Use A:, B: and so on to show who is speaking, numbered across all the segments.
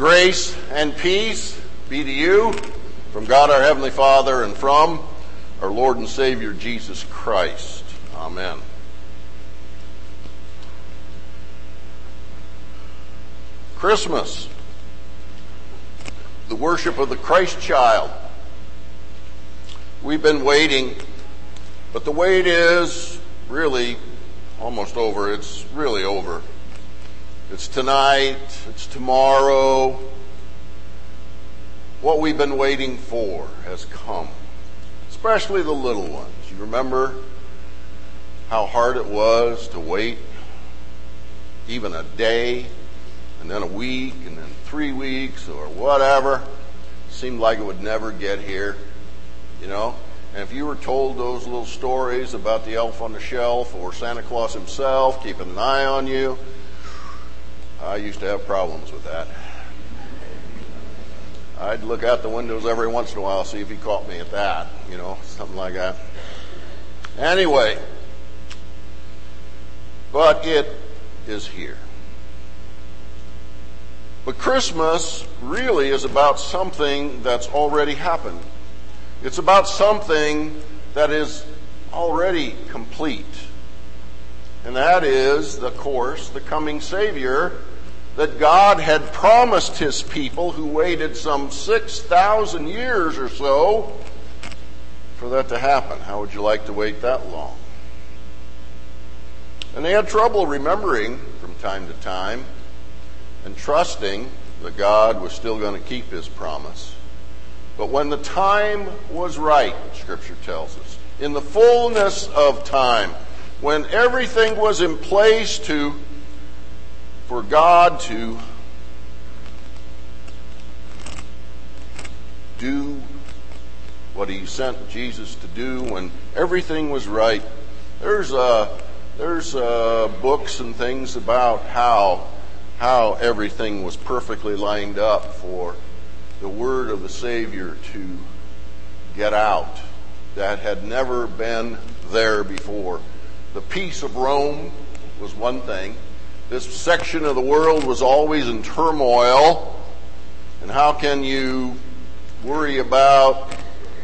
A: Grace and peace be to you from God our Heavenly Father and from our Lord and Savior Jesus Christ. Amen. Christmas, the worship of the Christ child. We've been waiting, but the wait is really almost over. It's really over. It's tonight, it's tomorrow. What we've been waiting for has come, especially the little ones. You remember how hard it was to wait even a day, and then a week, and then 3 weeks, or whatever. Seemed like it would never get here, you know? And if you were told those little stories about the elf on the shelf or Santa Claus himself keeping an eye on you, I used to have problems with that. I'd look out the windows every once in a while, see if he caught me at that, you know, something like that. Anyway, but it is here. But Christmas really is about something that's already happened. It's about something that is already complete. And that is, of course, the coming Savior that God had promised His people who waited some 6,000 years or so for that to happen. How would you like to wait that long? And they had trouble remembering from time to time and trusting that God was still going to keep His promise. But when the time was right, Scripture tells us, in the fullness of time, when everything was in place for God to do what He sent Jesus to do, when everything was right, there's books and things about how everything was perfectly lined up for the word of the Savior to get out that had never been there before. The peace of Rome was one thing. This section of the world was always in turmoil. And how can you worry about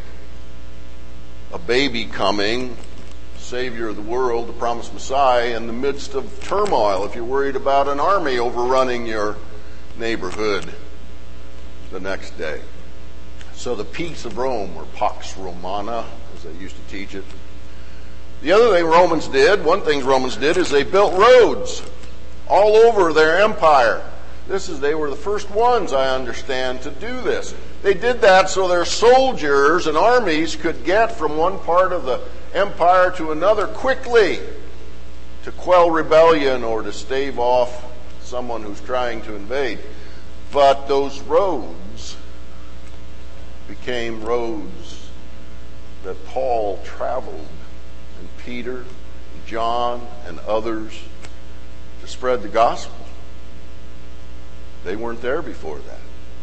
A: a baby coming, Savior of the world, the promised Messiah, in the midst of turmoil if you're worried about an army overrunning your neighborhood the next day? So the peace of Rome, or Pax Romana, as they used to teach it. The other thing one thing Romans did is they built roads all over their empire. They were the first ones, I understand, to do this. They did that so their soldiers and armies could get from one part of the empire to another quickly to quell rebellion or to stave off someone who's trying to invade. But those roads became roads that Paul traveled, and Peter, and John, and others, to spread the gospel. They weren't there before that.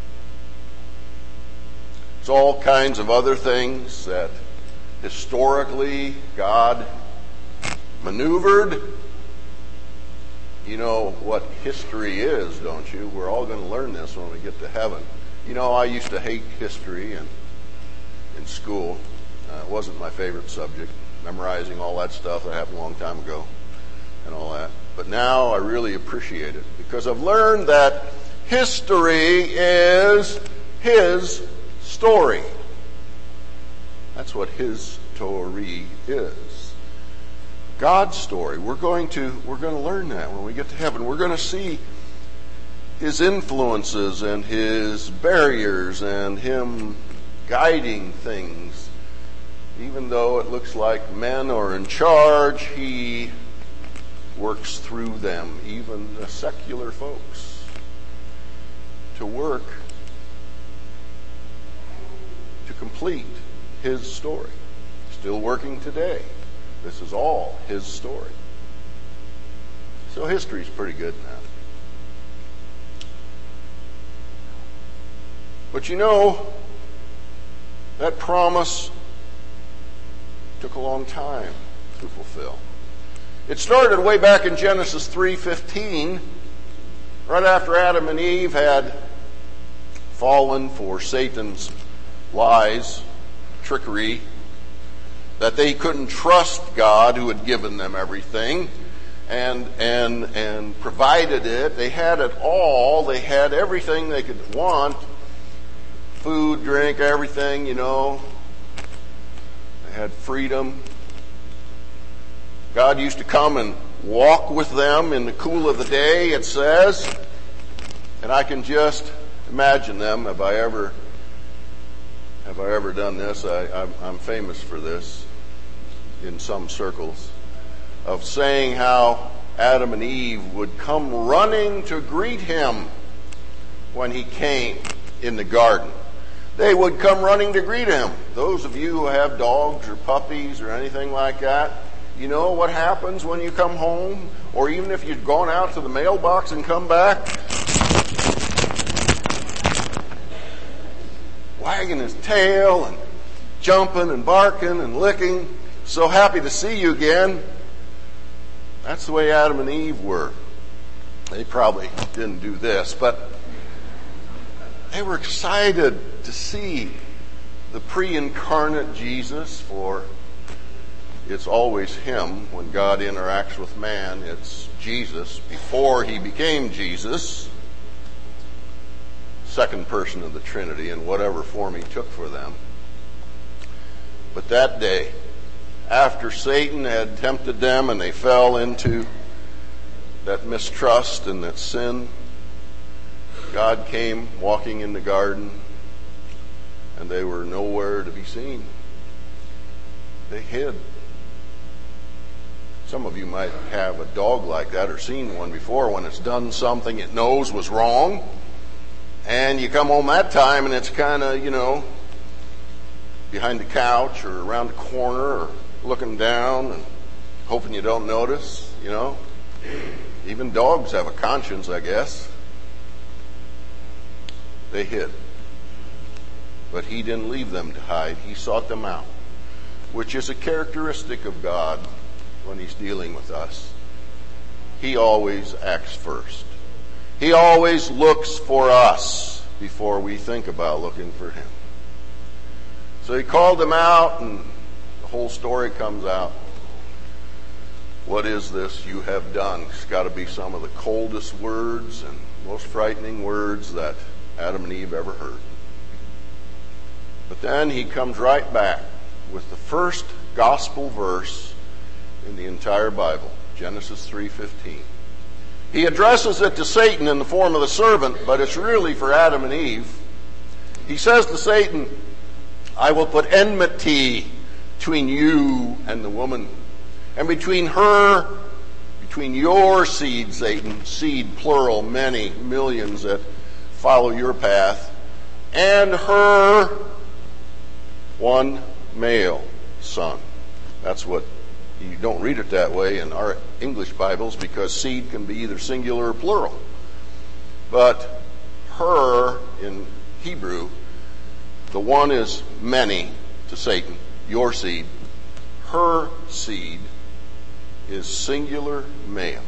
A: It's all kinds of other things that historically God maneuvered. You know what history is, don't you? We're all going to learn this when we get to heaven. You know, I used to hate history in school. It wasn't my favorite subject, memorizing all that stuff that happened a long time ago and all that. But now I really appreciate it because I've learned that history is His story. That's what His story is. God's story. We're going to learn that when we get to heaven. We're going to see His influences and His barriers and Him guiding things. Even though it looks like men are in charge, He works through them, even the secular folks, to work to complete His story. Still working today. This is all His story. So history's pretty good now. But you know, that promise took a long time to fulfill. It started way back in Genesis 3:15, right after Adam and Eve had fallen for Satan's lies, trickery, that they couldn't trust God who had given them everything and provided it. They had it all. They had everything they could want. Food, drink, everything, They had freedom. God used to come and walk with them in the cool of the day, it says. And I can just imagine them. Have I ever done this? I'm famous for this in some circles, of saying how Adam and Eve would come running to greet him when he came in the garden. They would come running to greet him. Those of you who have dogs or puppies or anything like that, you know what happens when you come home, or even if you've gone out to the mailbox and come back, wagging his tail and jumping and barking and licking. So happy to see you again. That's the way Adam and Eve were. They probably didn't do this, but they were excited to see the pre-incarnate Jesus, for it's always him. When God interacts with man, it's Jesus before he became Jesus, second person of the Trinity in whatever form he took for them. But that day, after Satan had tempted them and they fell into that mistrust and that sin, God came walking in the garden, and they were nowhere to be seen. They hid. Some of you might have a dog like that or seen one before. When it's done something it knows was wrong, and you come home that time and it's kind of, behind the couch or around the corner or looking down and hoping you don't notice, Even dogs have a conscience, I guess. They hid. But he didn't leave them to hide. He sought them out, which is a characteristic of God when he's dealing with us. He always acts first. He always looks for us before we think about looking for him. So he called them out, and the whole story comes out. What is this you have done? It's got to be some of the coldest words and most frightening words that Adam and Eve ever heard. But then he comes right back with the first gospel verse in the entire Bible, Genesis 3:15. He addresses it to Satan in the form of the servant, but it's really for Adam and Eve. He says to Satan, I will put enmity between you and the woman, and between your seed, Satan, seed plural, many millions that follow your path, and her one male son. That's what, you don't read it that way in our English Bibles because seed can be either singular or plural. But her in Hebrew, the one is many to Satan, your seed. Her seed is singular male.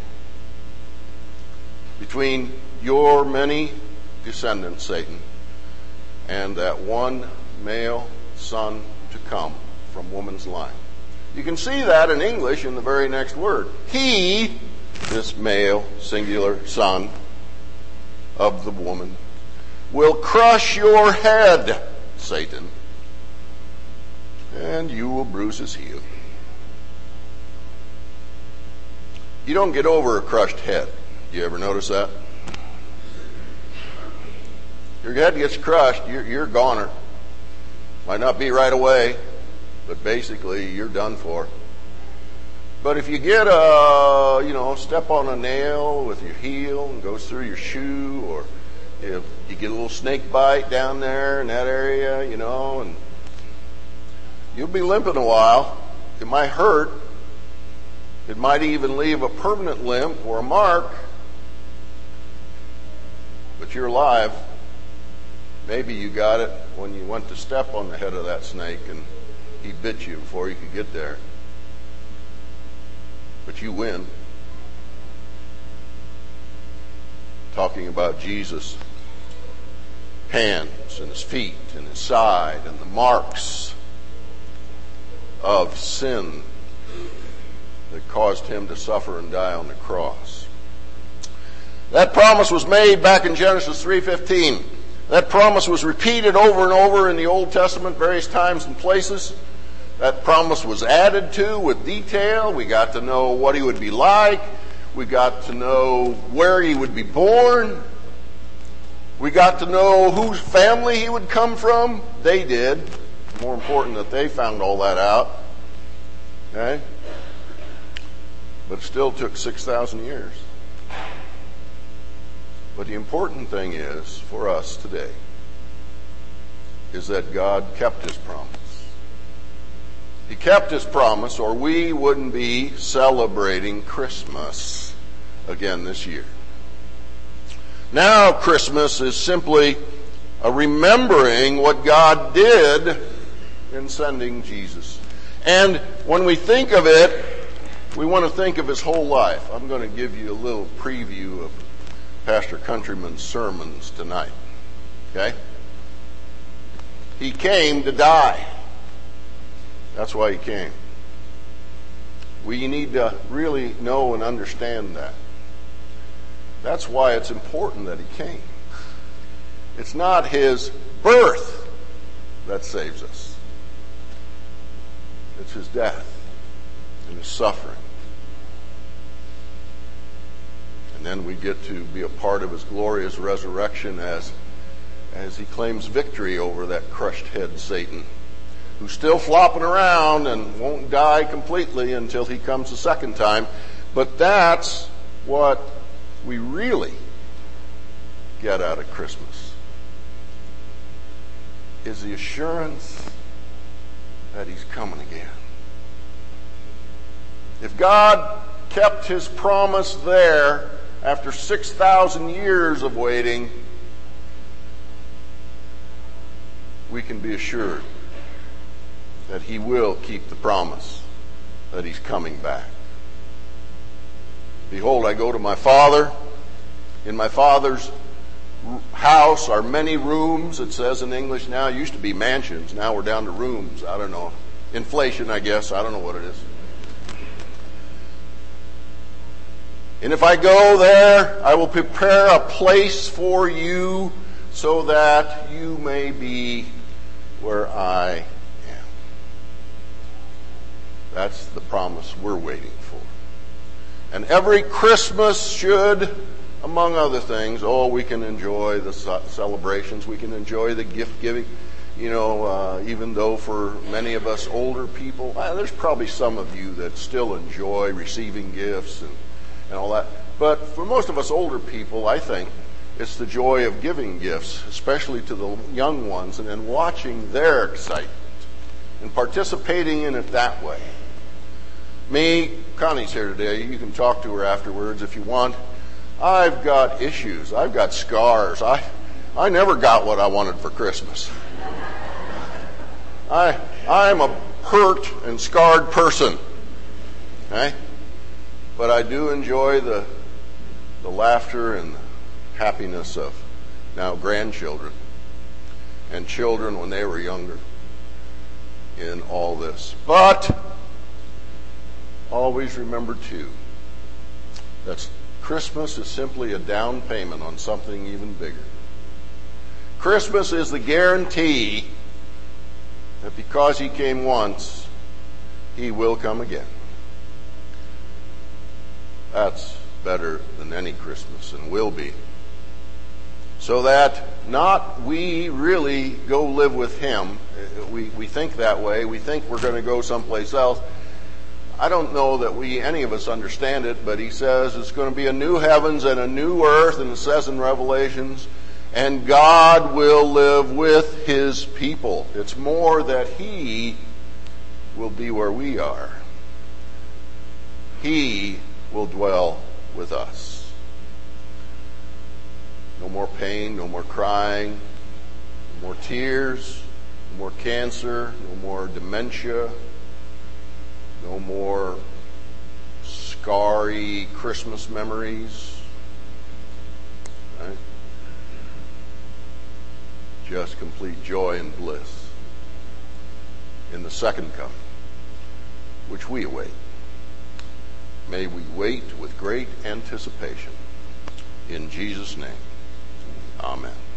A: Between your many descendants, Satan, and that one male son to come from woman's line. You can see that in English in the very next word. He, this male singular son of the woman, will crush your head, Satan, and you will bruise his heel. You don't get over a crushed head. Do you ever notice that? Your head gets crushed, you're a goner. Might not be right away, but basically you're done for. But if you get step on a nail with your heel and goes through your shoe, or if you get a little snake bite down there in that area, and you'll be limping a while. It might hurt. It might even leave a permanent limp or a mark, but you're alive. Maybe you got it when you went to step on the head of that snake and he bit you before you could get there. But you win. Talking about Jesus. hands and his feet and his side and the marks of sin that caused him to suffer and die on the cross. That promise was made back in Genesis 3:15. That promise was repeated over and over in the Old Testament, various times and places. That promise was added to with detail. We got to know what he would be like. We got to know where he would be born. We got to know whose family he would come from. They did. More important that they found all that out. Okay? But it still took 6,000 years. But the important thing is, for us today, is that God kept his promise. He kept his promise, or we wouldn't be celebrating Christmas again this year. Now Christmas is simply a remembering what God did in sending Jesus. And when we think of it, we want to think of his whole life. I'm going to give you a little preview of Pastor Countryman's sermons tonight. Okay? He came to die. That's why he came. We need to really know and understand that. That's why it's important that he came. It's not his birth that saves us. It's his death and his suffering. And then we get to be a part of his glorious resurrection as he claims victory over that crushed head Satan, who's still flopping around and won't die completely until he comes the second time. But that's what we really get out of Christmas, is the assurance that he's coming again. If God kept his promise there after 6,000 years of waiting, we can be assured that he will keep the promise that he's coming back. Behold, I go to my Father. In my Father's house are many rooms, it says in English now. It used to be mansions. Now we're down to rooms. I don't know. Inflation, I guess. I don't know what it is. And if I go there, I will prepare a place for you so that you may be where I am. That's the promise we're waiting for. And every Christmas should, among other things, we can enjoy the celebrations, we can enjoy the gift giving. You know, even though for many of us older people, there's probably some of you that still enjoy receiving gifts and all that. But for most of us older people, I think it's the joy of giving gifts, especially to the young ones, and then watching their excitement and participating in it that way. Me, Connie's here today. You can talk to her afterwards if you want. I've got issues. I've got scars. I never got what I wanted for Christmas. I'm a hurt and scarred person. Okay? But I do enjoy the laughter and the happiness of now grandchildren and children when they were younger in all this. But always remember, too, that Christmas is simply a down payment on something even bigger. Christmas is the guarantee that because he came once, he will come again. That's better than any Christmas, and will be. So that not we really go live with him. We think that way. We think we're going to go someplace else. I don't know that any of us understand it, but he says it's going to be a new heavens and a new earth, and it says in Revelations, and God will live with his people. It's more that he will be where we are. He will dwell with us. No more pain, no more crying, no more tears, no more cancer, no more dementia, no more scarry Christmas memories. Right? just complete joy and bliss in the second coming, which we await. May we wait with great anticipation. In Jesus' name, amen.